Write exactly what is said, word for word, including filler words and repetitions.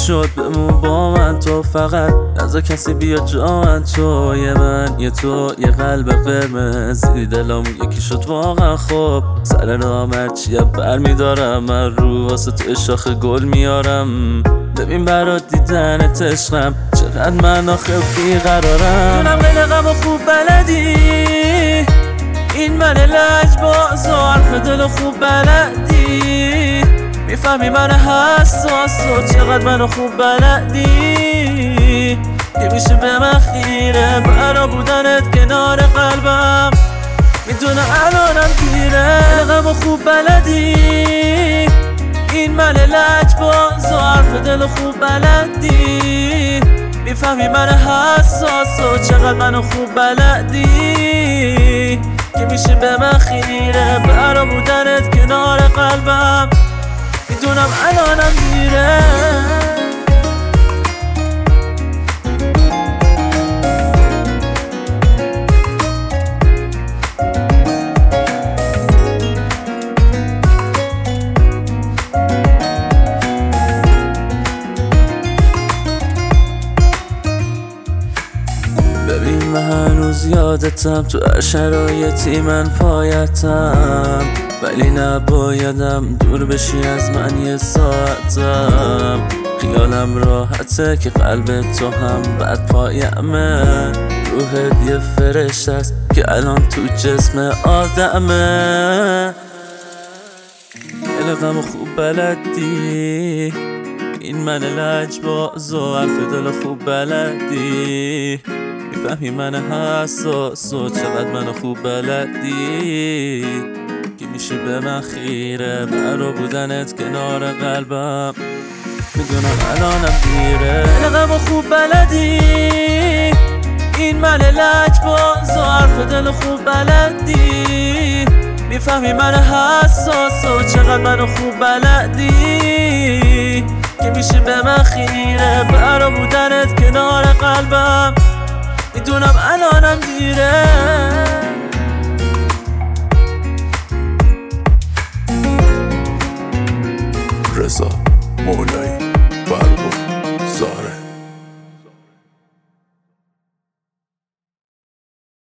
شد بمون با من تو، فقط نذار کسی بیا جا من. تو یه من یه تو یه قلب قرمز، دلمون یکی شد واقعا. خب سر راه مرچیه بر میدارم من، رو واسه تو شاخ گل میارم. ببین برات دیدنت عشقم، چقدر من آخه بیقرارم. دونم قلقم و خوب بلدی، این من لجباز و حرف دل خوب بلدی. میفهمی من حساس و چقدر منو خوب بلدی. که میشه به من خیره برا بودنت کنار قلبم. میدونم الانم دیره، قلقم و خوب بلدی، این من لجباز و حرف دل خوب بلدی. میفهمی من حساس و چقدر منو خوب بلدی. که میشه به من خیره برا بودنت کنار قلبم. میدونم الانم دیره. ببین من هنوز یادتم، تو هر شرایطی من پایتم. ولی نبایدم دور بشی از من یه ساعتم. خیالم راحته که قلب تو هم بد پایمه. روحت یه فرشته است که الان تو جسم آدمه. قلقم خوب بلدی، این من لجباز و حرف دل خوب بلدی. میفهمی من حساس و چقدر منو خوب بلدی. که میشه به من خیره برا بودنت کنار قلبم. میدونم الانم دیره، قلقم و خوب بلدی، این من لجباز و حرف دل خوب بلدی. میفهمی من حساس و چقدر منو خوب بلدی. که میشه به من خیره برا بودنت کنار قلبم. میدونم الانم دیره.